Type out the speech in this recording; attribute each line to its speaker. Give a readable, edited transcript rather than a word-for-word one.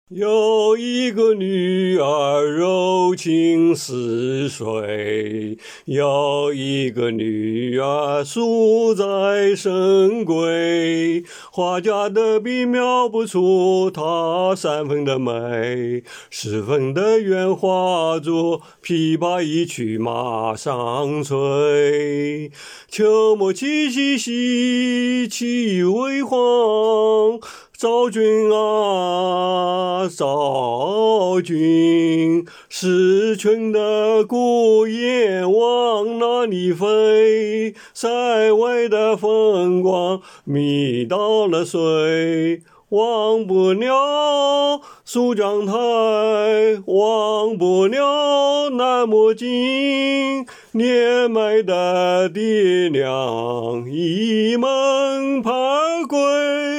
Speaker 1: 有一个女儿柔情似水，有一个女儿淑在深闺。画家的笔描不出她3分的美，10分的圆画作，琵琶一曲马上催。秋末七夕兮，气宇微黄。昭君啊，昭君，失群的孤雁往哪里飞？塞外的风光迷倒了谁？忘不了苏江台，忘不了那么近，年迈的爹娘一门排归。